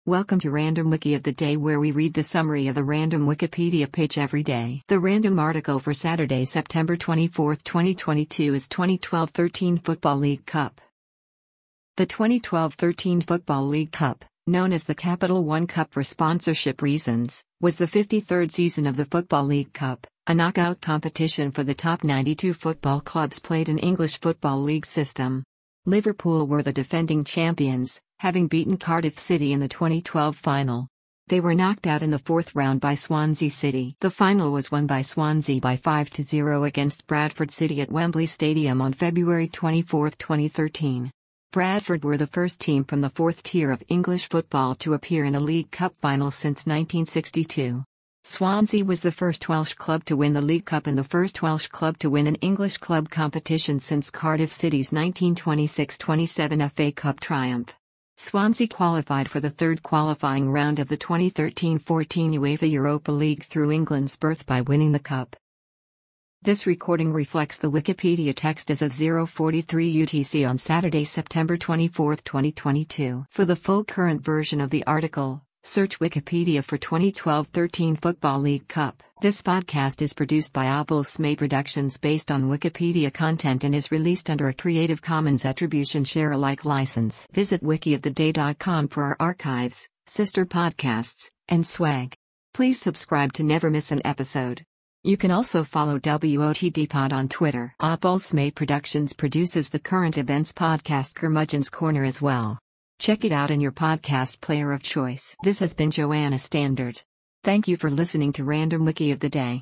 Welcome to Random Wiki of the Day, where we read the summary of a random Wikipedia page every day. The random article for Saturday, September 24, 2022 is 2012-13 Football League Cup. The 2012-13 Football League Cup, known as the Capital One Cup for sponsorship reasons, was the 53rd season of the Football League Cup, a knockout competition for the top 92 football clubs played in English Football League system. Liverpool were the defending champions, having beaten Cardiff City in the 2012 final. They were knocked out in the fourth round by Swansea City. The final was won by Swansea by 5-0 against Bradford City at Wembley Stadium on February 24, 2013. Bradford were the first team from the fourth tier of English football to appear in a League Cup final since 1962. Swansea was the first Welsh club to win the League Cup and the first Welsh club to win an English club competition since Cardiff City's 1926-27 FA Cup triumph. Swansea qualified for the third qualifying round of the 2013-14 UEFA Europa League through England's berth by winning the cup. This recording reflects the Wikipedia text as of 0:43 UTC on Saturday, September 24, 2022. For the full current version of the article, search Wikipedia for 2012-13 Football League Cup. This podcast is produced by Smay Productions based on Wikipedia content and is released under a Creative Commons Attribution Share Alike license. Visit wikioftheday.com for our archives, sister podcasts, and swag. Please subscribe to never miss an episode. You can also follow WOTDpod on Twitter. Smay Productions produces the current events podcast Curmudgeon's Corner as well. Check it out in your podcast player of choice. This has been Joanna Standard. Thank you for listening to Random Wiki of the Day.